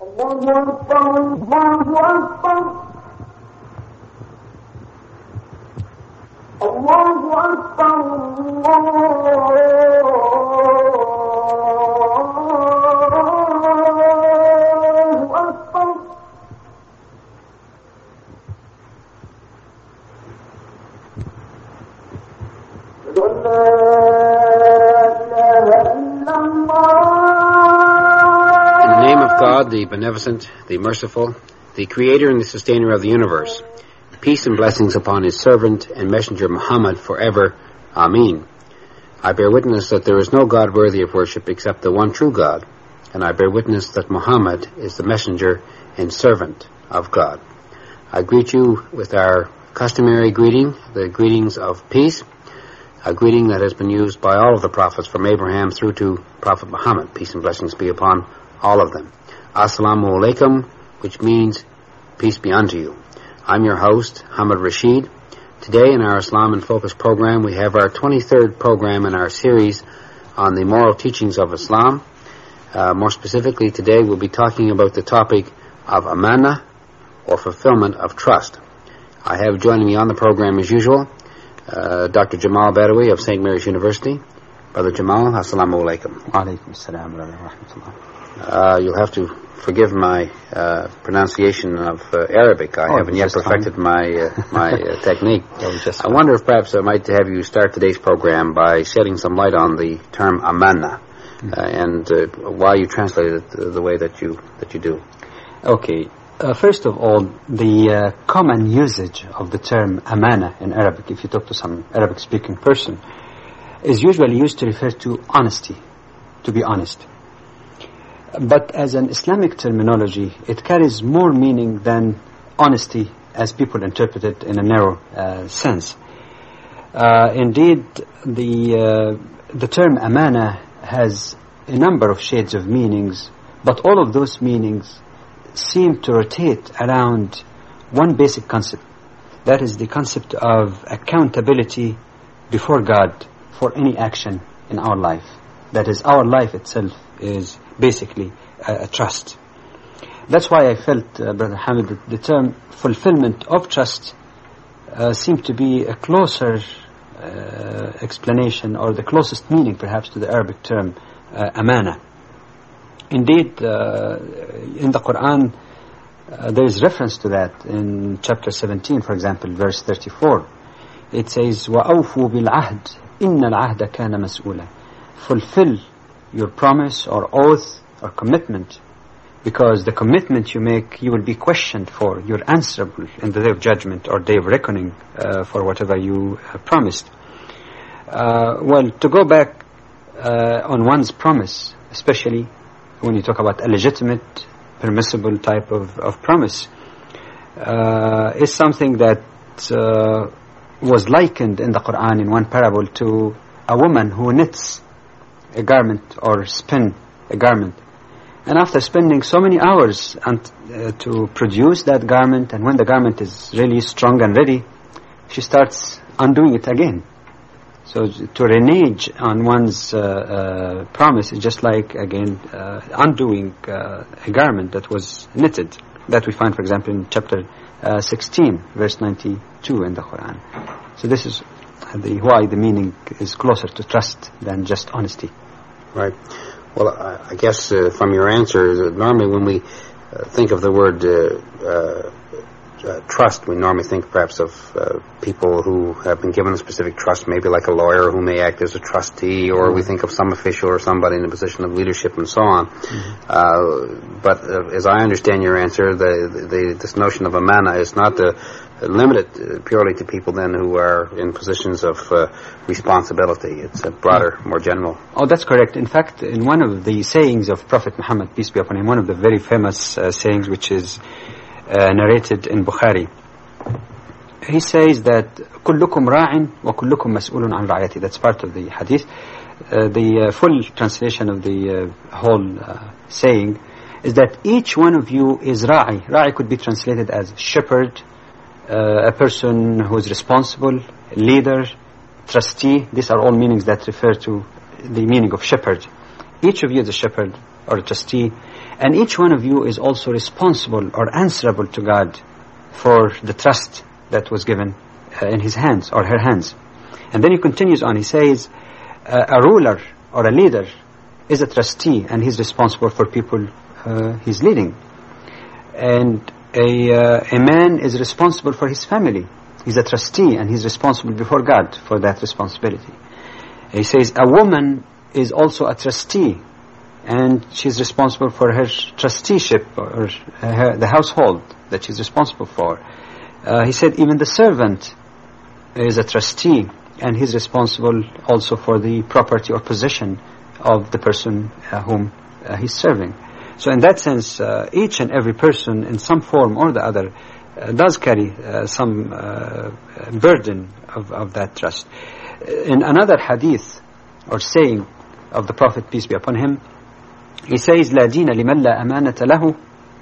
The beneficent, the merciful, the creator and the sustainer of the universe. Peace and blessings upon his servant and messenger Muhammad forever. Ameen. I bear witness that there is no God worthy of worship except the one true God, and I bear witness that Muhammad is the messenger and servant of God. I greet you with our customary greeting, the greetings of peace, a greeting that has been used by all of the prophets from Abraham through to Prophet Muhammad. Peace and blessings be upon all of them. Assalamu alaikum, which means peace be unto you. I'm your host, Hamid Rashid. Today in our Islam in Focus program, we have our 23rd program in our series on the moral teachings of Islam. More specifically, today we'll be talking about the topic of amana, or fulfillment of trust. I have joining me on the program as usual, Dr. Jamal Badawi of St. Mary's University. Brother Jamal, assalamu alaikum. Wa alaikum assalam wa rahmatullah. You'll have to forgive my pronunciation of Arabic. I haven't yet perfected my technique. I wonder if perhaps I might have you start today's program by shedding some light on the term amana and why you translate it the way that you do. Okay. First of all, the common usage of the term amana in Arabic, if you talk to some Arabic-speaking person, is usually used to refer to honesty, to be honest. But as an Islamic terminology, it carries more meaning than honesty as people interpret it in a narrow sense. Indeed, the term amana has a number of shades of meanings, but all of those meanings seem to rotate around one basic concept. That is the concept of accountability before God for any action in our life. That is, our life itself is basically a trust. That's why I felt, Brother Hamid, that the term fulfillment of trust seemed to be a closer explanation, or the closest meaning perhaps to the Arabic term amana. Indeed, in the Quran, there is reference to that in chapter 17, for example, verse 34. It says, وَأَوْفُوا بِالْعَهْدِ إِنَّ الْعَهْدَ كَانَ مَسْئُولًا. Fulfill your promise or oath or commitment, because the commitment you make, you will be questioned for. You're answerable in the day of judgment or day of reckoning for whatever you promised. Well, to go back on one's promise, especially when you talk about a legitimate, permissible type of promise, is something that was likened in the Quran in one parable to a woman who knits a garment or spin a garment. And after spending so many hours to produce that garment, and when the garment is really strong and ready, she starts undoing it again. So to renege on one's promise is just like, again, undoing a garment that was knitted. That we find, for example, in chapter 16, verse 92 in the Quran. So this is why the meaning is closer to trust than just honesty. Right. Well, I guess from your answer, normally when we think of the word trust, we normally think perhaps of people who have been given a specific trust, maybe like a lawyer who may act as a trustee, or we think of some official or somebody in a position of leadership and so on. But as I understand your answer, this notion of amana is not limited purely to people then who are in positions of responsibility. It's a broader, more general. Oh, that's correct. In fact, in one of the sayings of Prophet Muhammad, peace be upon him, one of the very famous sayings which is narrated in Bukhari, he says that كلكم راع وكلكم مسؤول عن رعيته. That's part of the hadith. The full translation of the whole saying is that each one of you is ra'i. Ra'i could be translated as shepherd, a person who is responsible, leader, trustee. These are all meanings that refer to the meaning of shepherd. Each of you is a shepherd or a trustee, and each one of you is also responsible or answerable to God for the trust that was given in his hands or her hands. And then he continues on, he says, a ruler or a leader is a trustee, and he's responsible for people he's leading. And a man is responsible for his family. He's a trustee, and he's responsible before God for that responsibility. He says a woman is also a trustee, and she's responsible for her trusteeship or the household that she's responsible for. He said even the servant is a trustee, and he's responsible also for the property or possession of the person whom he's serving. So in that sense, each and every person in some form or the other does carry some burden of that trust. In another hadith or saying of the Prophet, peace be upon him, he says, لا دين لمن لا أمانة له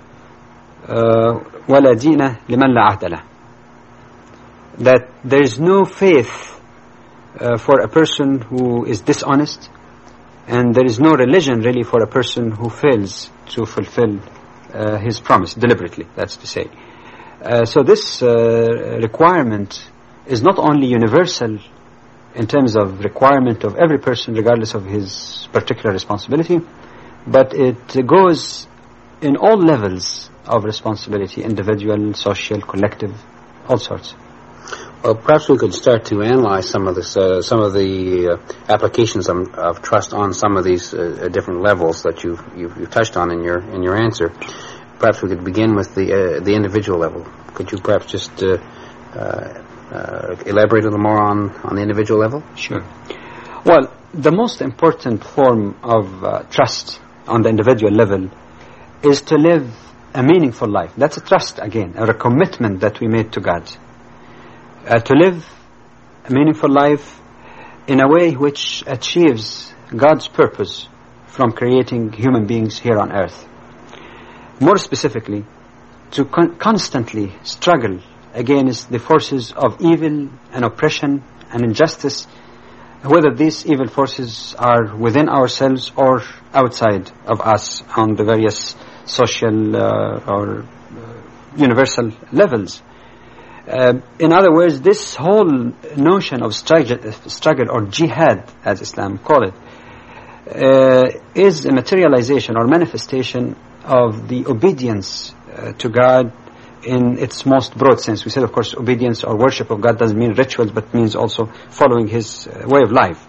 ولا دين لمن لا عهد له. That there is no faith for a person who is dishonest, and there is no religion really for a person who fails to fulfill his promise deliberately, that's to say. So this requirement is not only universal in terms of requirement of every person regardless of his particular responsibility, but it goes in all levels of responsibility, individual, social, collective, all sorts. Well, perhaps we could start to analyze some of this, some of the applications of trust on some of these different levels that you've touched on in your answer. Perhaps we could begin with the individual level. Could you perhaps just elaborate a little more on the individual level? Sure. Well, the most important form of trust on the individual level is to live a meaningful life. That's a trust again, or a commitment that we made to God. To live a meaningful life in a way which achieves God's purpose from creating human beings here on earth. More specifically, to constantly struggle against the forces of evil and oppression and injustice, whether these evil forces are within ourselves or outside of us on the various social or universal levels. In other words, this whole notion of struggle or jihad, as Islam call it, is a materialization or manifestation of the obedience to God in its most broad sense. We said, of course, obedience or worship of God doesn't mean rituals, but means also following His way of life.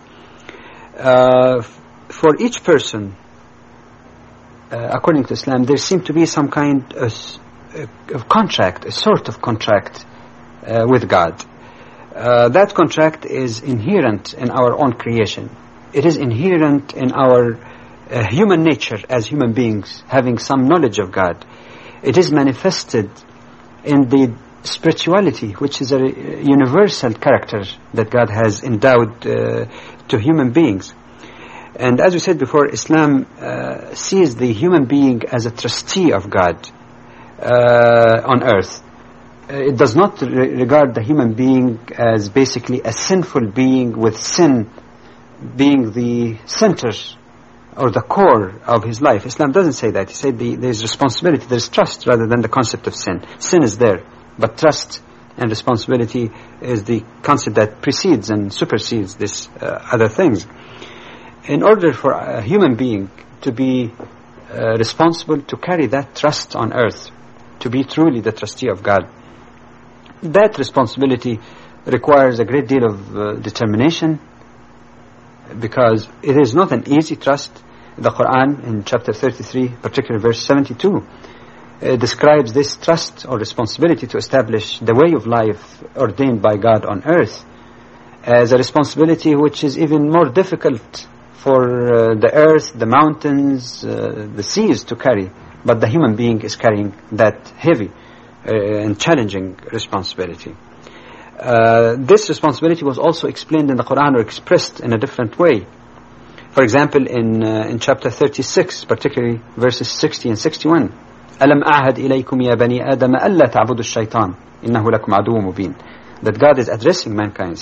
For each person, according to Islam, there seems to be some kind of contract, a sort of contract with God. That contract is inherent in our own creation. It is inherent in our human nature as human beings, having some knowledge of God. It is manifested in the spirituality, which is a universal character that God has endowed to human beings. And as we said before, Islam sees the human being as a trustee of God on earth. It does not regard the human being as basically a sinful being, with sin being the center or the core of his life. Islam doesn't say that. He said there's responsibility, there's trust rather than the concept of sin. Sin is there, but trust and responsibility is the concept that precedes and supersedes these other things. In order for a human being to be responsible to carry that trust on earth, to be truly the trustee of God, that responsibility requires a great deal of determination, because it is not an easy trust. The Quran in chapter 33, particularly verse 72, describes this trust or responsibility to establish the way of life ordained by God on earth as a responsibility which is even more difficult for the earth, the mountains, the seas to carry, but the human being is carrying that heavy and challenging responsibility. This responsibility was also explained in the Quran, or expressed in a different way. For example, in chapter 36, particularly verses 60 and 61, أَلَمْ أَعْهَدْ إِلَيْكُمْ يَا بَنِي آدَمَ أَلَّا تَعْبُدُوا الشَّيْطَانَ إِنَّهُ لَكُمْ عَدُوٌّ مُبِينٌ. That God is addressing mankind, say,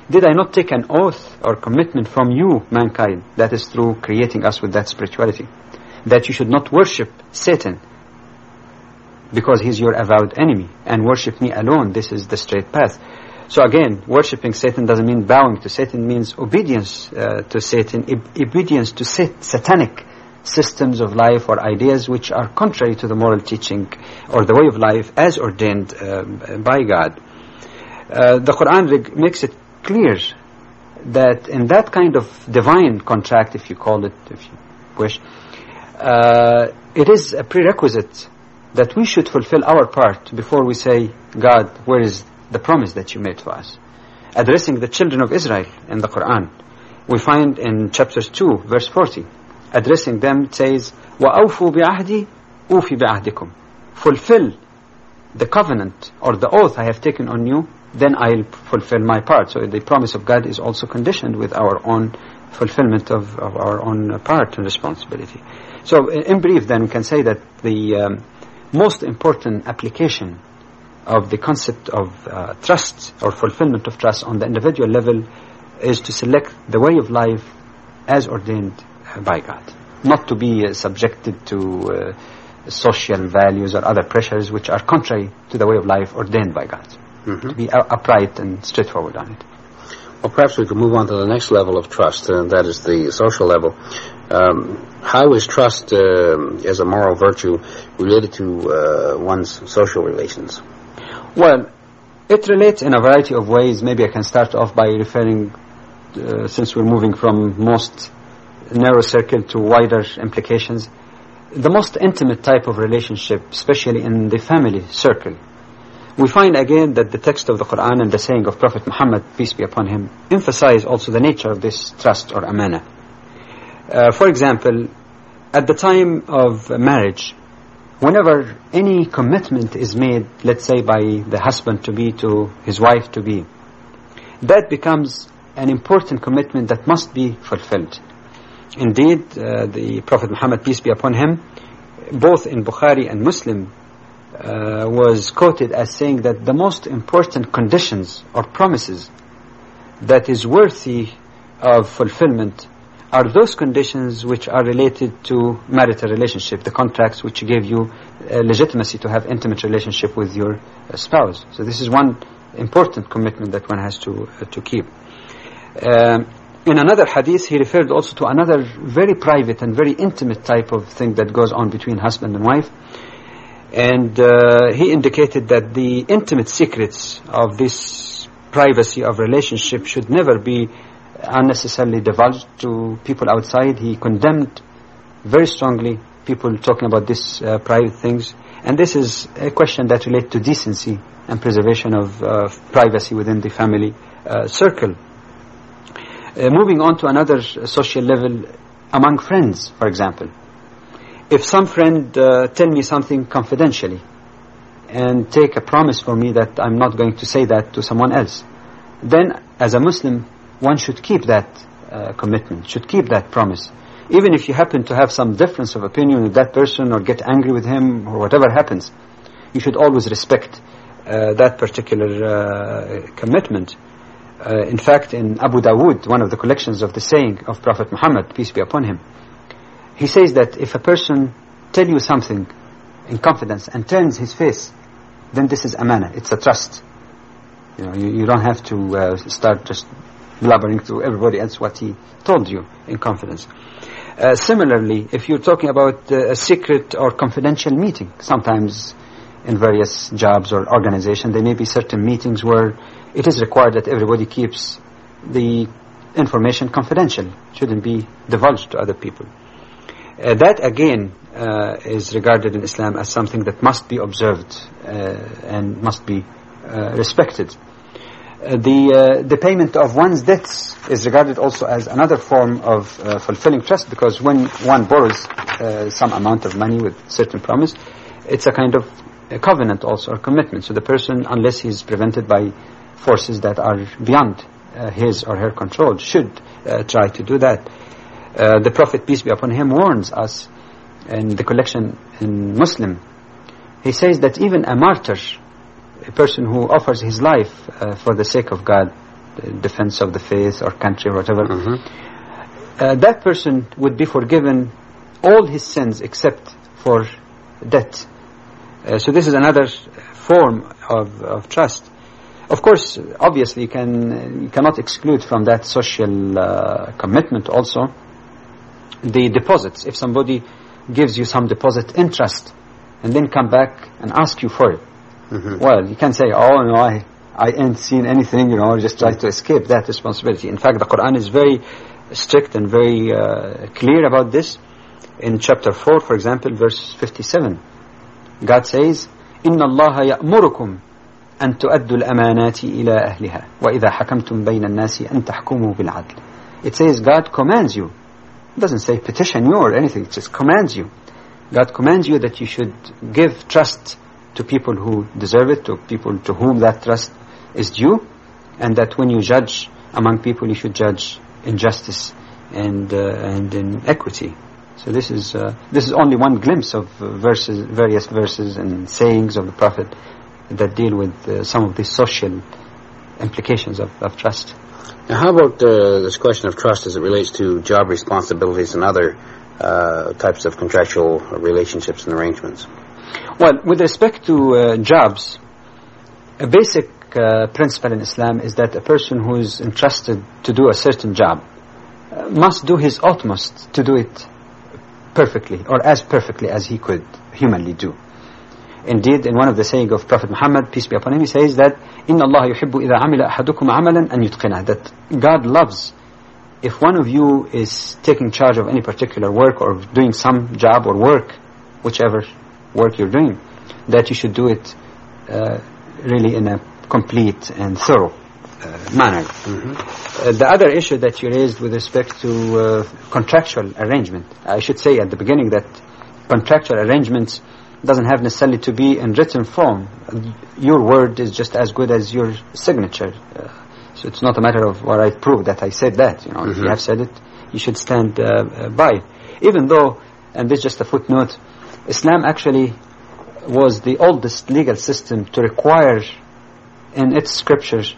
did I not take an oath or commitment from you, mankind, that is through creating us with that spirituality, that you should not worship Satan, because he's your avowed enemy, and worship me alone, this is the straight path. So again, worshipping Satan doesn't mean bowing to Satan, it means obedience to Satan, obedience to satanic systems of life or ideas which are contrary to the moral teaching or the way of life as ordained by God. The Quran makes it clear that in that kind of divine contract, if you call it, if you wish, it is a prerequisite that we should fulfill our part before we say, God, where is the promise that you made for us? Addressing the children of Israel in the Quran, we find in chapter 2, verse 40, addressing them, it says, وَأَوْفُوا بِعَهْدِي أُوفِ بِعَهْدِكُمْ. Fulfill the covenant or the oath I have taken on you, then I'll fulfill my part. So the promise of God is also conditioned with our own fulfillment of our own part and responsibility. So in brief then, we can say that the most important application of the concept of trust or fulfillment of trust on the individual level is to select the way of life as ordained by God, not to be subjected to social values or other pressures which are contrary to the way of life ordained by God. To be upright and straightforward on it. Well, perhaps we could move on to the next level of trust, and that is the social level. How is trust as a moral virtue related to one's social relations? Well, it relates in a variety of ways. Maybe I can start off by referring, since we're moving from most narrow circle to wider implications, the most intimate type of relationship, especially in the family circle. We find again that the text of the Quran and the saying of Prophet Muhammad, peace be upon him, emphasize also the nature of this trust or amana. For example, at the time of marriage, whenever any commitment is made, let's say by the husband-to-be to his wife-to-be, that becomes an important commitment that must be fulfilled. Indeed, the Prophet Muhammad, peace be upon him, both in Bukhari and Muslim, was quoted as saying that the most important conditions or promises that is worthy of fulfillment are those conditions which are related to marital relationship, the contracts which give you legitimacy to have intimate relationship with your spouse. So this is one important commitment that one has to keep. In another hadith, he referred also to another very private and very intimate type of thing that goes on between husband and wife. And he indicated that the intimate secrets of this privacy of relationship should never be unnecessarily divulged to people outside. He condemned very strongly people talking about these private things. And this is a question that relates to decency and preservation of privacy within the family circle. Moving on to another social level, among friends, for example. If some friend tell me something confidentially and take a promise for me that I'm not going to say that to someone else, then as a Muslim, one should keep that commitment, should keep that promise. Even if you happen to have some difference of opinion with that person or get angry with him or whatever happens, you should always respect that particular commitment. In fact, in Abu Dawood, one of the collections of the saying of Prophet Muhammad, peace be upon him, he says that if a person tell you something in confidence and turns his face, then this is amana, it's a trust. You know, you don't have to start just blubbering to everybody else what he told you in confidence. Similarly, if you're talking about a secret or confidential meeting, sometimes in various jobs or organizations, there may be certain meetings where it is required that everybody keeps the information confidential. It shouldn't be divulged to other people. That again is regarded in Islam as something that must be observed and must be respected. The payment of one's debts is regarded also as another form of fulfilling trust, because when one borrows some amount of money with certain promise, it's a kind of a covenant also, or commitment. So the person, unless he's prevented by forces that are beyond his or her control, should try to do that. The Prophet, peace be upon him, warns us in the collection in Muslim. He says that even a martyr, a person who offers his life for the sake of God, defense of the faith or country or whatever, that person would be forgiven all his sins except for debt. So this is another form of trust. Of course, obviously, you cannot exclude from that social commitment also the deposits. If somebody gives you some deposit interest and then come back and ask you for it, well, you can say, oh, no, I ain't seen anything, or just try to escape that responsibility. In fact, the Quran is very strict and very clear about this. In chapter 4, for example, verse 57, God says, إِنَّ اللَّهَ يَأْمُرُكُمْ أَن تُؤَدُّوا الْأَمَانَاتِ إِلَىٰ أَهْلِهَا وَإِذَا حَكَمْتُمْ بَيْنَ النَّاسِ أَن تَحْكُمُوا بِالْعَدْلِ. It says God commands you. It doesn't say petition you or anything. It just commands you. God commands you that you should give trust to people who deserve it, to people to whom that trust is due, and that when you judge among people, you should judge in justice and in equity. So this is only one glimpse of various verses and sayings of the Prophet that deal with some of the social implications of trust. Now, how about this question of trust as it relates to job responsibilities and other types of contractual relationships and arrangements? Well, with respect to jobs, a basic principle in Islam is that a person who is entrusted to do a certain job must do his utmost to do it perfectly, or as perfectly as he could humanly do. Indeed, in one of the sayings of Prophet Muhammad, peace be upon him, he says that إِنَّ اللَّهَ يُحِبُّ إِذَا عَمِلَ أَحَدُكُمْ عَمَلًا أَن يُتْقِنَهُ, that God loves if one of you is taking charge of any particular work or doing some job or work, whichever work you're doing, that you should do it really in a complete and thorough manner. The other issue that you raised with respect to contractual arrangement, I should say at the beginning that contractual arrangements doesn't have necessarily to be in written form. Your word is just as good as your signature. So it's not a matter of what I prove that I said that. If you have said it, you should stand by it. Even though, and this is just a footnote, Islam actually was the oldest legal system to require in its scriptures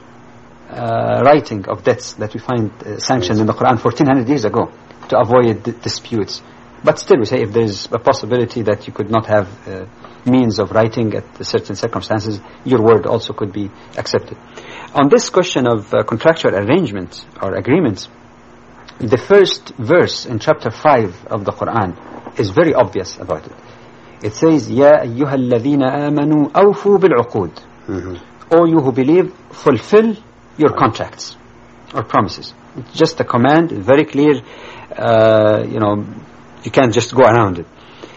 writing of debts that we find sanctioned in the Quran 1400 years ago to avoid disputes. But still, we say if there's a possibility that you could not have means of writing at certain circumstances, your word also could be accepted. On this question of contractual arrangements or agreements, the first verse in chapter 5 of the Quran is very obvious about it. It says, يَا أَيُّهَا الَّذِينَ آمَنُوا أَوْفُوا بِالْعُقُودِ. O you who believe, fulfill your contracts or promises. It's just a command, very clear. You can't just go around it.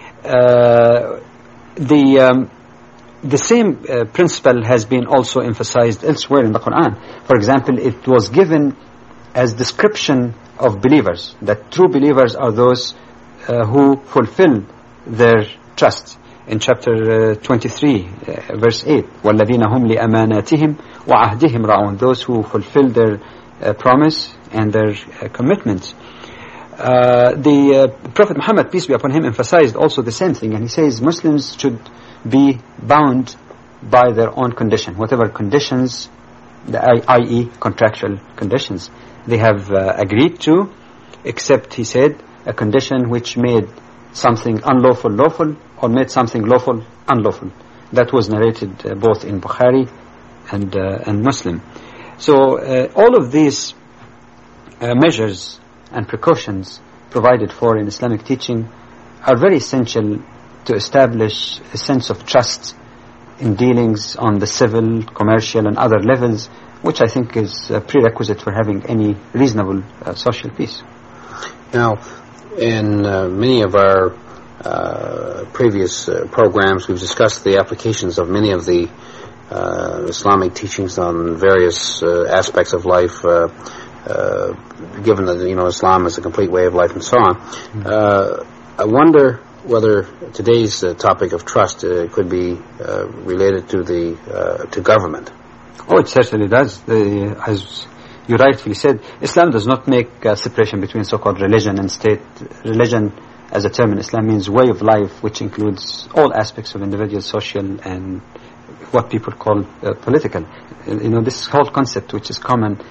The same principle has been also emphasized elsewhere in the Quran. For example, it was given as description of believers, that true believers are those who fulfill their trust. In chapter 23, verse 8, وَالَّذِينَ هُمْ لِأَمَانَاتِهِمْ وَعَهْدِهِمْ رَعُونَ, those who fulfill their promise and their commitments. The Prophet Muhammad, peace be upon him, emphasized also the same thing, and he says Muslims should be bound by their own condition, whatever conditions, i.e. contractual conditions, they have agreed to, except, he said, a condition which made something unlawful lawful, or made something lawful unlawful. That was narrated both in Bukhari and Muslim. So all of these measures and precautions provided for in Islamic teaching are very essential to establish a sense of trust in dealings on the civil, commercial and other levels, which I think is a prerequisite for having any reasonable social peace. Now, in many of our previous programs, we've discussed the applications of many of the Islamic teachings on various aspects of life, given that Islam is a complete way of life and so on. I wonder whether today's topic of trust could be related to government. Oh, it certainly does. As you rightfully said, Islam does not make a separation between so-called religion and state. Religion, as a term in Islam, means way of life, which includes all aspects of individual, social, and what people call political. This whole concept, which is common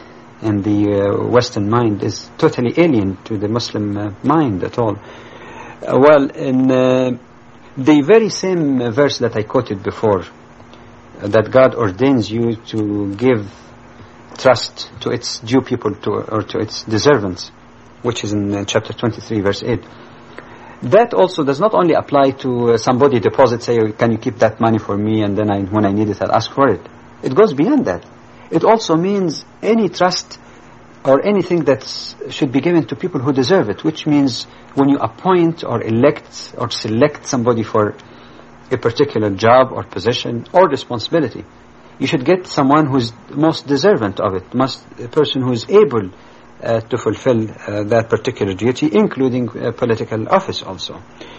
in the Western mind is totally alien to the Muslim mind at all. Well, in the very same verse that I quoted before, that God ordains you to give trust to its due people, or to its deservants, which is in chapter 23, verse 8. That also does not only apply to somebody deposits, say, can you keep that money for me, and then when I need it, I'll ask for it. It goes beyond that. It also means any trust or anything that should be given to people who deserve it, which means when you appoint or elect or select somebody for a particular job or position or responsibility, you should get someone who's most deserving of it, a person who is able to fulfill that particular duty, including political office also.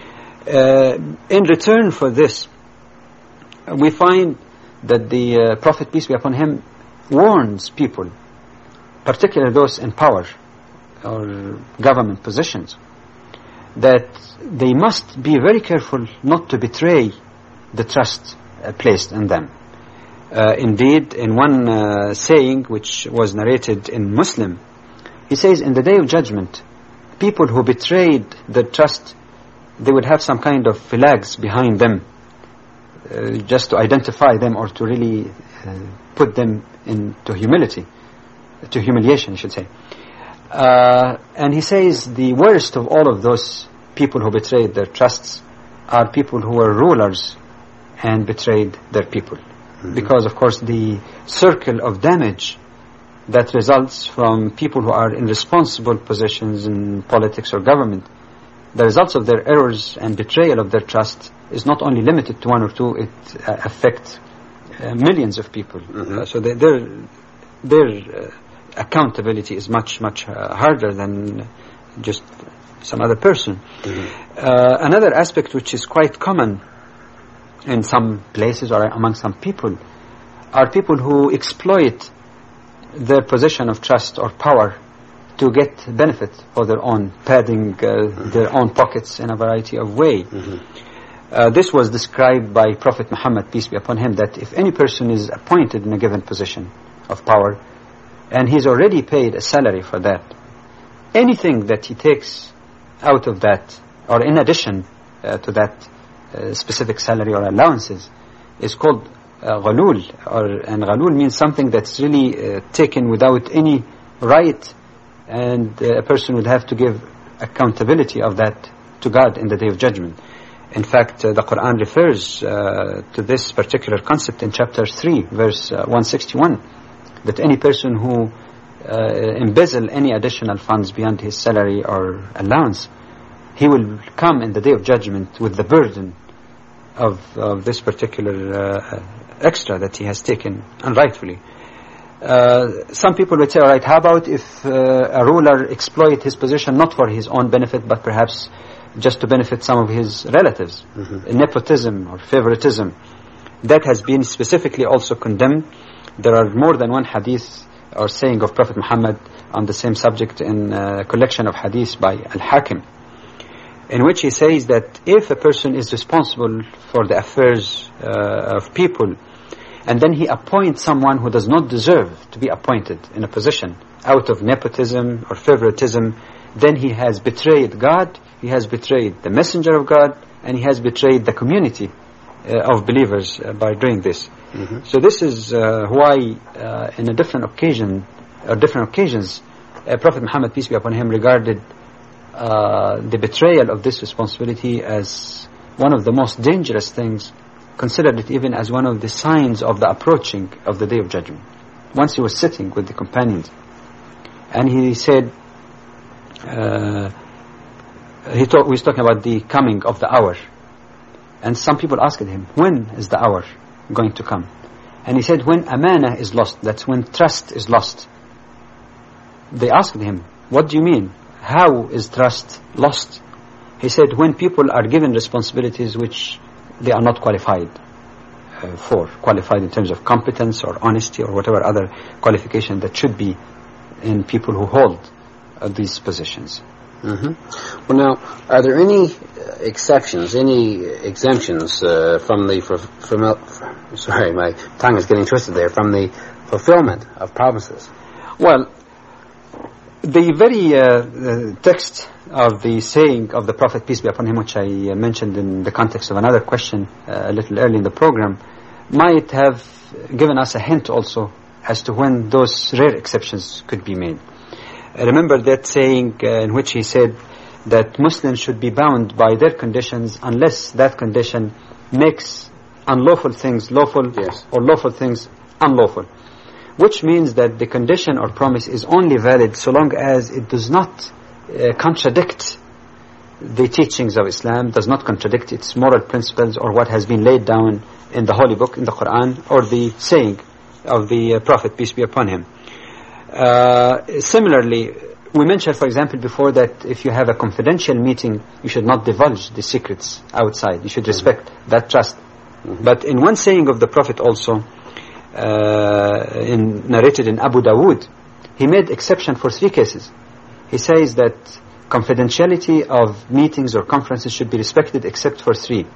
In return for this, we find that the Prophet, peace be upon him, warns people, particularly those in power or government positions, that they must be very careful not to betray the trust placed in them. Indeed, in one saying which was narrated in Muslim, he says, in the day of judgment, people who betrayed the trust, they would have some kind of flags behind them, just to identify them, or to really put them into humiliation, I should say. And he says the worst of all of those people who betrayed their trusts are people who were rulers and betrayed their people. Mm-hmm. Because, of course, the circle of damage that results from people who are in responsible positions in politics or government, the results of their errors and betrayal of their trust is not only limited to one or two, it affects millions of people. Mm-hmm. So their accountability is much, much harder than just some other person. Mm-hmm. Another aspect which is quite common in some places or among some people are people who exploit their position of trust or power to get benefit for their own, padding their own pockets in a variety of ways. Mm-hmm. This was described by Prophet Muhammad, peace be upon him, that if any person is appointed in a given position of power and he's already paid a salary for that, anything that he takes out of that or in addition to that specific salary or allowances is called ghalul, and ghalul means something that's really taken without any right, and a person would have to give accountability of that to God in the day of judgment. In fact, the Quran refers to this particular concept in chapter 3, verse 161, that any person who embezzle any additional funds beyond his salary or allowance, he will come in the day of judgment with the burden of this particular extra that he has taken unrightfully. Some people would say, all right, how about if a ruler exploit his position not for his own benefit, but perhaps just to benefit some of his relatives? Mm-hmm. Nepotism or favoritism. That has been specifically also condemned. There are more than one hadith or saying of Prophet Muhammad on the same subject in a collection of hadiths by Al-Hakim, in which he says that if a person is responsible for the affairs of people, and then he appoints someone who does not deserve to be appointed in a position out of nepotism or favoritism, then he has betrayed God, he has betrayed the messenger of God, and he has betrayed the community of believers by doing this. Mm-hmm. So this is why in a different occasions, Prophet Muhammad, peace be upon him, regarded the betrayal of this responsibility as one of the most dangerous things, considered it even as one of the signs of the approaching of the day of judgment. Once he was sitting with the companions, and he said, he was talking about the coming of the hour, and some people asked him, when is the hour going to come? And he said, when amana is lost, that's when trust is lost. They asked him, what do you mean? How is trust lost? He said, when people are given responsibilities which they are not qualified for, qualified in terms of competence or honesty or whatever other qualification that should be in people who hold these positions. Mm-hmm. Well, now, are there any exceptions, any exemptions from the sorry, my tongue is getting twisted there, from the fulfillment of promises? Well, The very text of the saying of the Prophet, peace be upon him, which I mentioned in the context of another question a little early in the program, might have given us a hint also as to when those rare exceptions could be made. Remember that saying in which he said that Muslims should be bound by their conditions unless that condition makes unlawful things lawful, yes, or lawful things unlawful. Which means that the condition or promise is only valid so long as it does not contradict the teachings of Islam, does not contradict its moral principles or what has been laid down in the Holy Book, in the Quran, or the saying of the Prophet, peace be upon him. Similarly, we mentioned, for example, before that if you have a confidential meeting, you should not divulge the secrets outside. You should respect that trust. But in one saying of the Prophet also, narrated in Abu Dawood, he made exception for 3 cases. He says that confidentiality of meetings or conferences should be respected except for 3.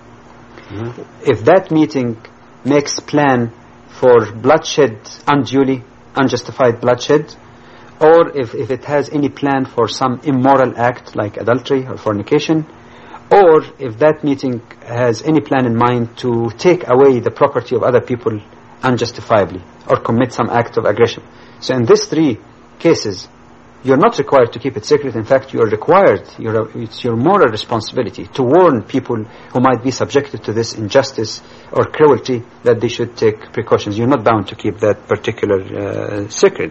If that meeting makes plan for bloodshed unduly, unjustified bloodshed, or if it has any plan for some immoral act like adultery or fornication, or if that meeting has any plan in mind to take away the property of other people unjustifiably or commit some act of aggression. So in these 3 cases, you're not required to keep it secret. In fact, you are required, it's your moral responsibility to warn people who might be subjected to this injustice or cruelty that they should take precautions. You're not bound to keep that particular secret.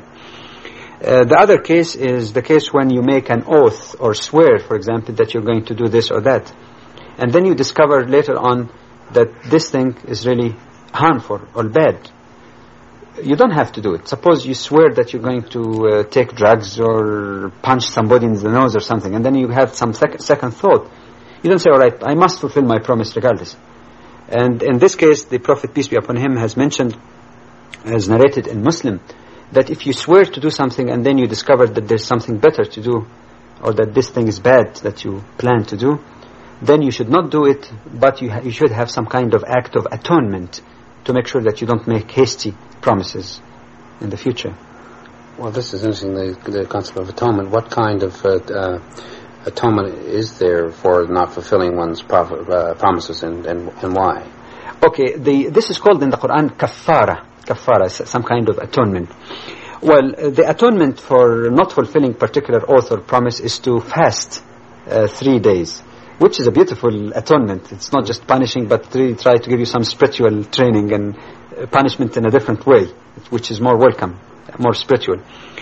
The other case is the case when you make an oath or swear, for example, that you're going to do this or that, and then you discover later on that this thing is really harmful or bad. You don't have to do it. Suppose you swear that you're going to take drugs or punch somebody in the nose or something, and then you have some second thought. You don't say, all right, I must fulfill my promise regardless. And in this case, the Prophet, peace be upon him, has mentioned, as narrated in Muslim, that if you swear to do something and then you discover that there's something better to do, or that this thing is bad that you plan to do, then you should not do it, but you should have some kind of act of atonement to make sure that you don't make hasty promises in the future. Well, this is interesting, the concept of atonement. What kind of atonement is there for not fulfilling one's promises, and why? Okay, this is called in the Quran kafara. Kafara is some kind of atonement. Well, the atonement for not fulfilling particular oath or promise is to fast 3 days, which is a beautiful atonement. It's not just punishing, but really try to give you some spiritual training and punishment in a different way, which is more welcome, more spiritual.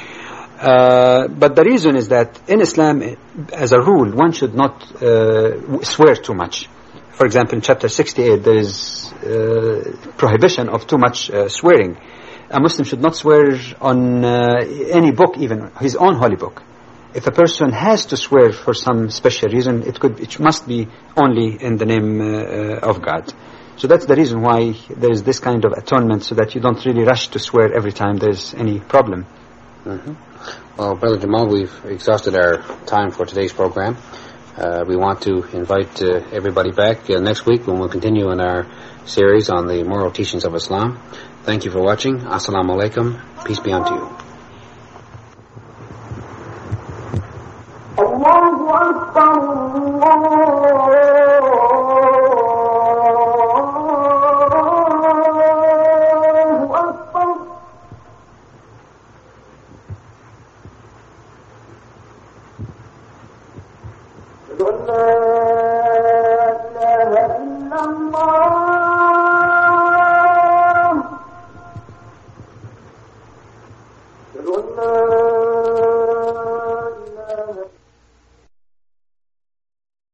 But the reason is that in Islam, as a rule, one should not swear too much. For example, in chapter 68, there is prohibition of too much swearing. A Muslim should not swear on any book, even his own holy book. If a person has to swear for some special reason, it must be only in the name of God. So that's the reason why there is this kind of atonement, so that you don't really rush to swear every time there's any problem. Well, Brother Jamal, we've exhausted our time for today's program. We want to invite everybody back next week when we'll continue in our series on the moral teachings of Islam. Thank you for watching. Assalamu alaikum. Peace be unto you. Allahu Akbar, Allahu Akbar. La ilaha illallah.